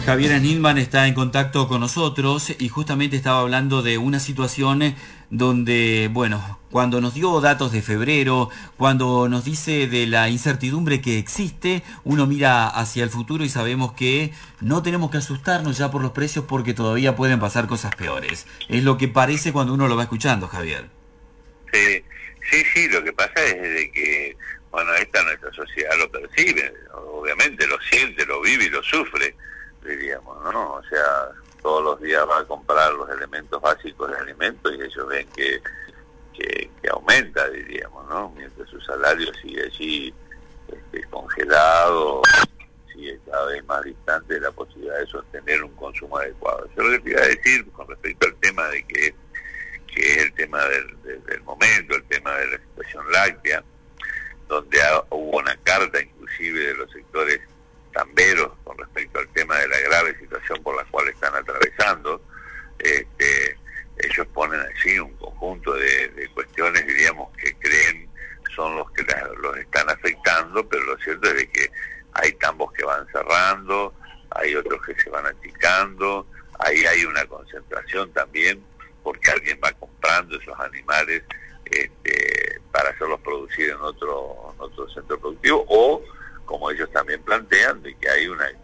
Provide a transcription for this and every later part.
Javier Nilman está en contacto con nosotros y justamente estaba hablando de una situación donde, bueno, cuando nos dio datos de febrero, cuando nos dice de la incertidumbre que existe, uno mira hacia el futuro y sabemos que no tenemos que asustarnos ya por los precios porque todavía pueden pasar cosas peores. Es lo que parece cuando uno lo va escuchando, Javier. Sí, sí, sí, lo que pasa es de que, bueno, esta nuestra sociedad lo percibe, obviamente lo siente, lo vive y lo sufre, diríamos, ¿no? O sea, todos los días va a comprar los elementos básicos de alimentos y ellos ven que aumenta, diríamos, ¿no? Mientras su salario sigue allí congelado, sigue cada vez más distante de la posibilidad de sostener un consumo adecuado. Yo lo que te iba a decir con respecto al tema de que es el tema del momento, el tema de la situación láctea, donde hubo una carta inclusive de los sectores tamberos con respecto al tema de la grave situación por la cual están atravesando. Ellos ponen allí un conjunto de cuestiones, diríamos, que creen son los que los están afectando, pero lo cierto es de que hay tambos que van cerrando, hay otros que se van achicando, ahí hay una concentración también, porque alguien va comprando esos animales para hacerlos producir en otro centro productivo, o como ellos también plantean, de que hay una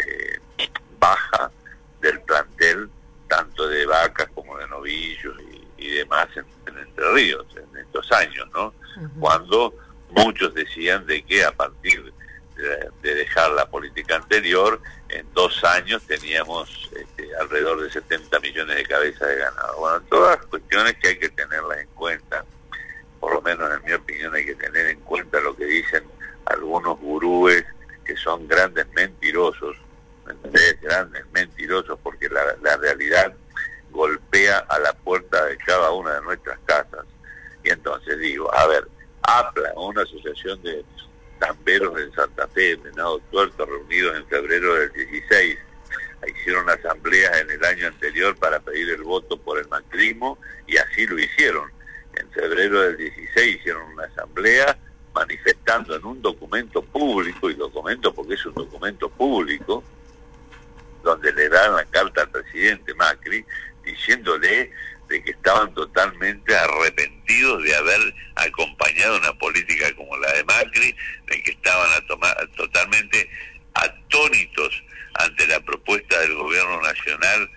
baja del plantel tanto de vacas como de novillos y demás en Entre Ríos en estos años, ¿no? Uh-huh. Cuando muchos decían de que a partir de dejar la política anterior, en 2 años teníamos alrededor de 70 millones de cabezas de ganado. Bueno, todas cuestiones que hay que tenerlas en cuenta, por lo menos en mi opinión hay que tener en cuenta lo que dicen algunos gurúes que son grandes mentirosos, ¿entendés? Grandes mentirosos, porque la realidad golpea a la puerta de cada una de nuestras casas. Y entonces digo, a ver, APLA, una asociación de tamberos en Santa Fe, Venado Tuerto, reunidos en febrero del 16, hicieron asambleas en el año anterior para pedir el voto por el macrismo, y así lo hicieron. En febrero del 16 hicieron una asamblea manifestando en un documento público, y documento porque es un documento público, donde le dan la carta al presidente Macri, diciéndole de que estaban totalmente arrepentidos de haber acompañado una política como la de Macri, de que estaban totalmente atónitos ante la propuesta del gobierno nacional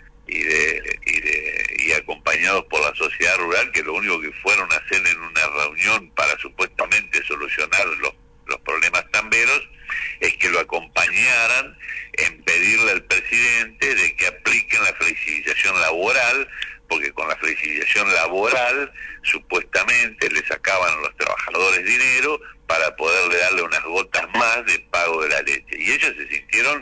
y acompañados por la sociedad rural, que lo único que fueron a hacer en una reunión para supuestamente solucionar los problemas tamberos es que lo acompañaran en pedirle al presidente de que apliquen la flexibilización laboral, porque con la flexibilización laboral supuestamente le sacaban a los trabajadores dinero para poderle darle unas gotas más de pago de la leche. Y ellos se sintieron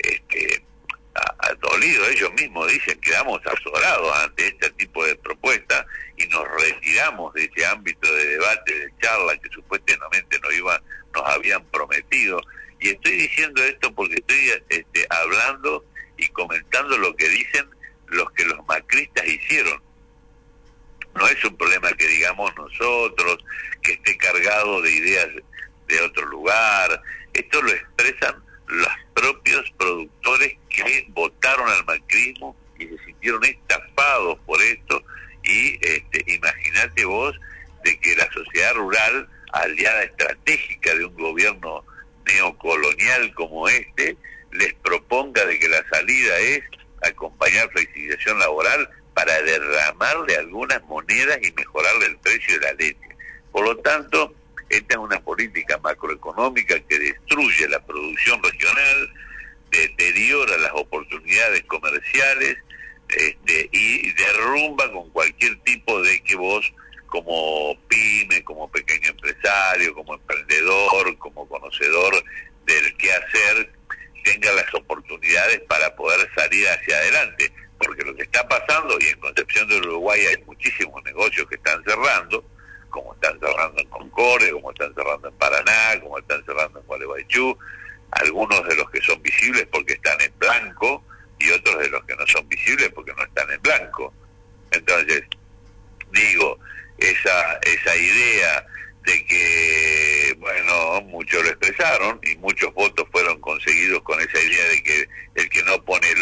dolidos, ellos mismos dicen, quedamos azorados ante este tipo de propuesta y nos retiramos de ese ámbito de debate, de charla que supuestamente nos habían prometido. Y estoy diciendo esto porque estoy hablando y comentando lo que dicen los macristas hicieron. No es un problema que digamos nosotros, que esté cargado de ideas de otro lugar. Esto lo expresan los propios productores que votaron al macrismo y se sintieron estafados por esto. Y imagínate vos de que la sociedad rural, aliada estratégica de un gobierno neocolonial como les proponga de que la salida es acompañar flexibilización laboral para derramarle algunas monedas y mejorarle el precio de la leche. Por lo tanto, esta es una política macroeconómica que destruye la producción regional, deteriora las oportunidades comerciales y derrumba con cualquier tipo de que vos, como pyme, como pequeño empresario, como emprendedor, como conocedor del qué hacer, tenga las oportunidades para poder salir hacia adelante. Porque lo que está pasando, y en Concepción del Uruguay hay muchísimos negocios que están cerrando, como están cerrando en Concordia, como están cerrando en Paraná, como están cerrando en Gualeguaychú, algunos de los que son visibles porque están en blanco y otros de los que no son visibles porque no están en blanco. Entonces, digo, esa idea de que, muchos lo expresaron y muchos votos fueron conseguidos con esa idea de que el que no pone el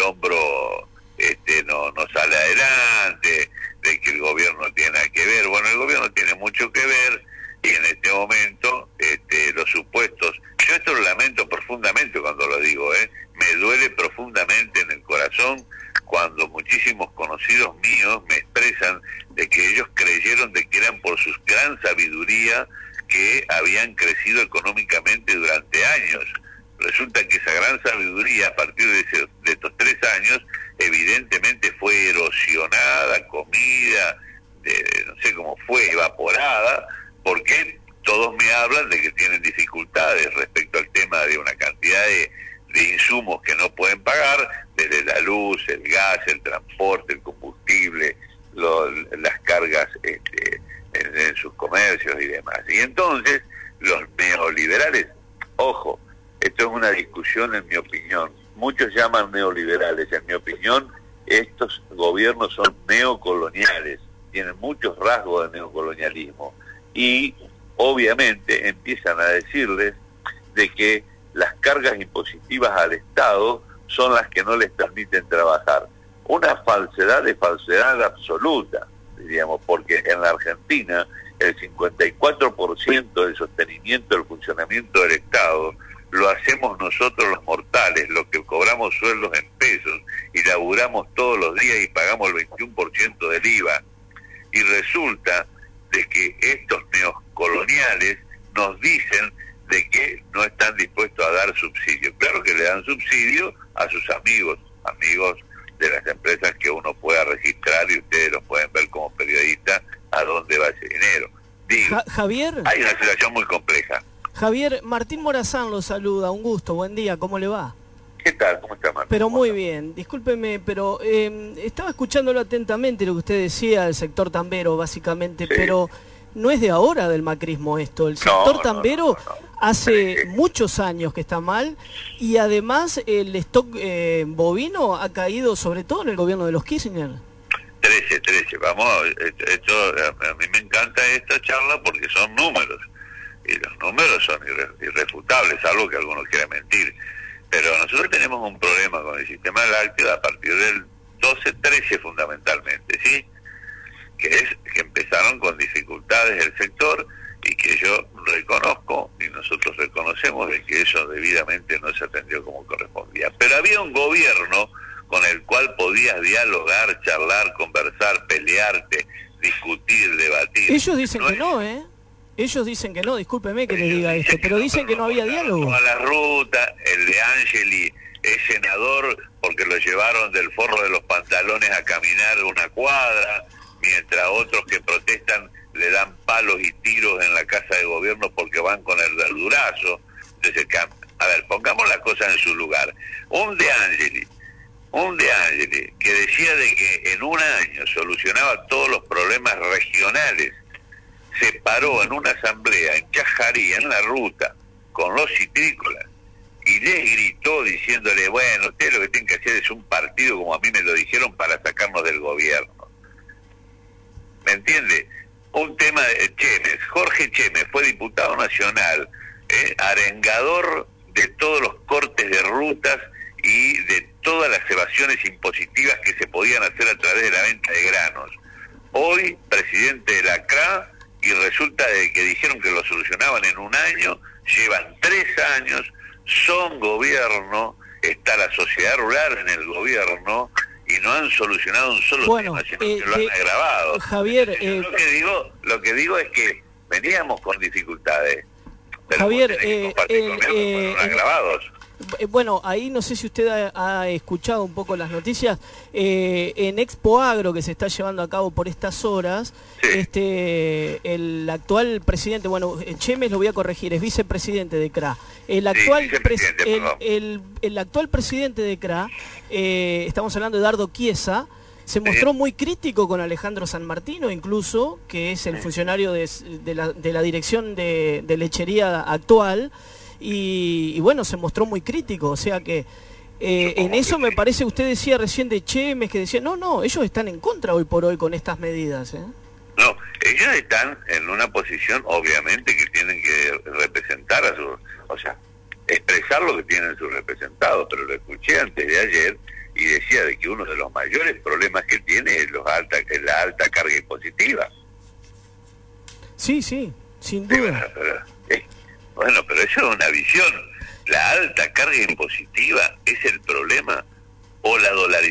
profundamente en el corazón cuando muchísimos conocidos míos me expresan de que ellos creyeron de que eran por su gran sabiduría que habían crecido económicamente durante años. Resulta que esa gran sabiduría a partir de estos 3 años evidentemente fue erosionada, comida, no sé cómo fue, evaporada, porque todos me hablan de que tienen dificultades respecto al tema de una cantidad de insumos que no pueden pagar, desde la luz, el gas, el transporte, el combustible, las cargas en sus comercios y demás. Y entonces los neoliberales, ojo, esto es una discusión en mi opinión, muchos llaman neoliberales, en mi opinión estos gobiernos son neocoloniales, tienen muchos rasgos de neocolonialismo y obviamente empiezan a decirles de que las cargas impositivas al Estado son las que no les permiten trabajar. Una falsedad de falsedad absoluta, diríamos, porque en la Argentina el 54% del sostenimiento del funcionamiento del Estado lo hacemos nosotros los mortales, los que cobramos sueldos en pesos y laburamos todos los días y pagamos el 21% del IVA. Y resulta de que estos neocoloniales nos dicen de que no están dispuestos a dar subsidio. Claro que le dan subsidio a sus amigos de las empresas que uno pueda registrar y ustedes los pueden ver como periodistas a dónde va ese dinero. Digo, Javier, hay una situación muy compleja. Javier, Martín Morazán lo saluda, un gusto, buen día, ¿cómo le va? ¿Qué tal? ¿Cómo está, Martín? Pero muy bien, discúlpeme, pero estaba escuchándolo atentamente lo que usted decía, el sector tambero básicamente, sí. Pero no es de ahora del macrismo esto, el sector tambero hace muchos años que está mal y además el stock bovino ha caído sobre todo en el gobierno de los Kirchner. 13, vamos, esto, a mí me encanta esta charla porque son números. Y los números son irrefutables, salvo que alguno quiera mentir. Pero nosotros tenemos un problema con el sistema lácteo a partir del 12-13 fundamentalmente, ¿sí? Que es que empezaron con dificultades el sector y que yo reconozco y nosotros reconocemos de que eso debidamente no se atendió como correspondía. Pero había un gobierno con el cual podías dialogar, charlar, conversar, pelearte, discutir, debatir. Ellos dicen que no, ¿eh? Ellos dicen que no, discúlpeme que le diga esto, pero dicen que no había diálogo. A la ruta, el de Angeli es senador porque lo llevaron del forro de los pantalones a caminar una cuadra, mientras otros que protestan le dan palos y tiros en la casa de gobierno porque van con el verdurazo. Entonces, a ver, pongamos las cosas en su lugar. Un de Angeli que decía de que en un año solucionaba todos los problemas regionales, se paró en una asamblea en Chajarí, en la ruta, con los citrícolas, y les gritó diciéndole, bueno, ustedes lo que tienen que hacer es un partido, como a mí me lo dijeron, para sacarnos del gobierno. ¿Me entiende? Un tema de Chemes, Jorge Chemes, fue diputado nacional, arengador de todos los cortes de rutas y de todas las evasiones impositivas que se podían hacer a través de la venta de granos. Hoy, presidente de la CRA, y resulta de que dijeron que lo solucionaban en un año, llevan 3 años, son gobierno, está la sociedad rural en el gobierno y no han solucionado un solo tema, sino que lo han agravado. Javier, lo que digo es que veníamos con dificultades, pero Javier, fueron agravados. Bueno, ahí no sé si usted ha escuchado un poco las noticias. En Expo Agro, que se está llevando a cabo por estas horas, sí. El actual presidente, bueno, Chemes lo voy a corregir, es vicepresidente de CRA. El actual, el actual presidente de CRA, estamos hablando de Dardo Chiesa, se mostró muy crítico con Alejandro San Martino, incluso, que es el funcionario de la dirección de lechería actual. Y bueno, se mostró muy crítico, o sea que en eso me parece, usted decía recién de Chemes, que decía, no, ellos están en contra hoy por hoy con estas medidas. No, ellos están en una posición, obviamente, que tienen que representar a sus, o sea, expresar lo que tienen sus representados, pero lo escuché antes de ayer y decía de que uno de los mayores problemas que tiene es la alta carga impositiva. Sí, sin duda. Bueno, pero eso es una visión. La alta carga impositiva es el problema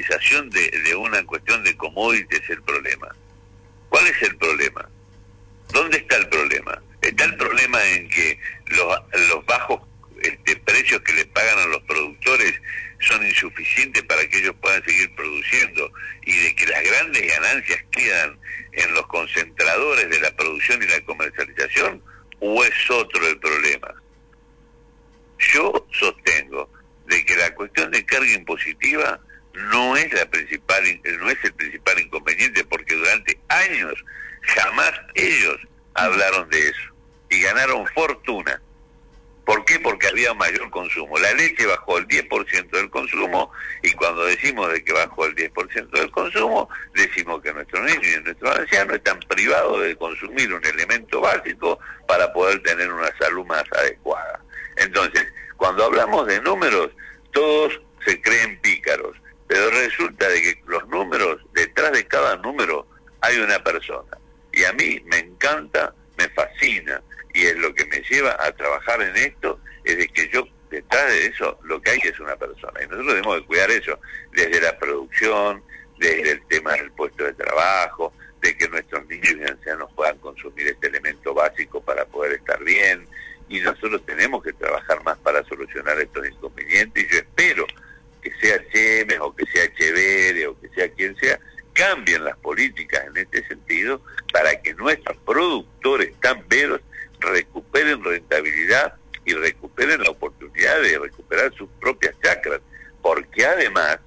comercialización de una cuestión de commodities es el problema. ¿Cuál es el problema? ¿Dónde está el problema? Está el problema en que los bajos precios que le pagan a los productores son insuficientes para que ellos puedan seguir produciendo, y de que las grandes ganancias quedan en los concentradores de la producción y la comercialización, o es otro el problema. Yo sostengo de que la cuestión de carga impositiva no es el principal inconveniente, porque durante años jamás ellos hablaron de eso y ganaron fortuna. ¿Por qué? Porque había mayor consumo. La leche bajó el 10% del consumo, y cuando decimos de que bajó el 10% del consumo, decimos que nuestros niños y nuestros ancianos están privados de consumir un elemento básico para poder tener una salud más adecuada. Entonces, cuando hablamos de números, todos se creen pícaros, pero resulta de que los números, detrás de cada número hay una persona. Y a mí me encanta, me fascina, y es lo que me lleva a trabajar en esto, es de que yo, detrás de eso, lo que hay es una persona. Y nosotros debemos de cuidar eso, desde la producción, desde el tema del puesto de trabajo, de que nuestros niños y ancianos puedan consumir este elemento básico para poder estar bien. Y nosotros tenemos que trabajar más para solucionar estos inconvenientes, y yo espero que sea Chemes, o que sea Chevere, o que sea quien sea, cambien las políticas en este sentido para que nuestros productores tan veros recuperen rentabilidad y recuperen la oportunidad de recuperar sus propias chacras, porque además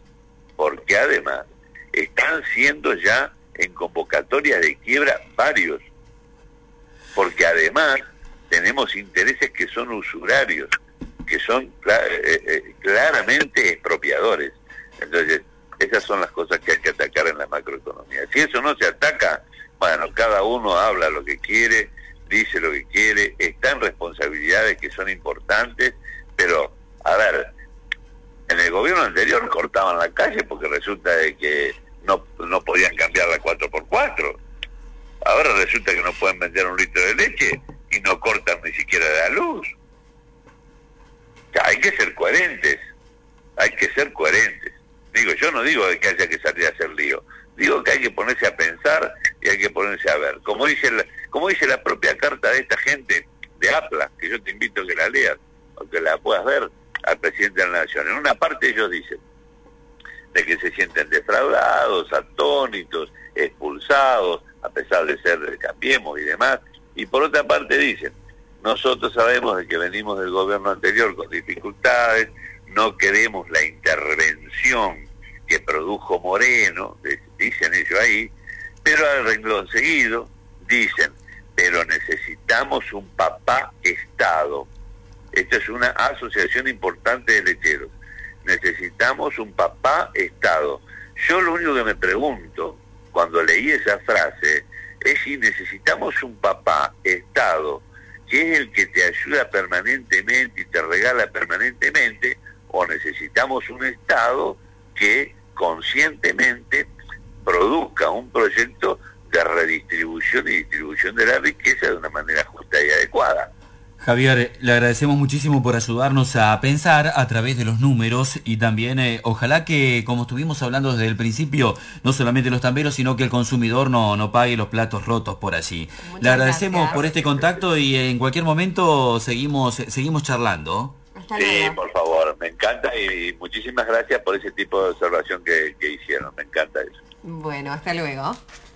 están siendo ya en convocatorias de quiebra varios, porque además tenemos intereses que son usurarios, que son claramente expropiadores. Entonces, esas son las cosas que hay que atacar en la macroeconomía. Si eso no se ataca, bueno, cada uno habla lo que quiere, dice lo que quiere, está en responsabilidades que son importantes, pero, a ver, en el gobierno anterior cortaban la calle porque resulta de que no podían cambiar la 4x4. Ahora resulta que no pueden vender un litro de leche y no cortan ni siquiera la luz. O sea, hay que ser coherentes, Digo, yo no digo que haya que salir a hacer lío, digo que hay que ponerse a pensar y hay que ponerse a ver. Como dice la propia carta de esta gente de APLA, que yo te invito a que la leas, o que la puedas ver, al presidente de la Nación. En una parte ellos dicen de que se sienten defraudados, atónitos, expulsados, a pesar de ser del Cambiemos y demás, y por otra parte dicen, nosotros sabemos de que venimos del gobierno anterior con dificultades, no queremos la intervención que produjo Moreno, dicen ellos ahí, pero al renglón seguido dicen, pero necesitamos un papá Estado. Esta es una asociación importante de lecheros. Necesitamos un papá Estado. Yo lo único que me pregunto, cuando leí esa frase, es si necesitamos un papá Estado, que es el que te ayuda permanentemente y te regala permanentemente, o necesitamos un Estado que conscientemente produzca un proyecto de redistribución y distribución de la riqueza de una manera justa y adecuada. Javier, le agradecemos muchísimo por ayudarnos a pensar a través de los números, y también ojalá que, como estuvimos hablando desde el principio, no solamente los tamberos, sino que el consumidor no pague los platos rotos por allí. Muchas le agradecemos gracias por este contacto, y en cualquier momento seguimos charlando. Sí, por favor, me encanta, y muchísimas gracias por ese tipo de observación que hicieron, me encanta eso. Bueno, hasta luego.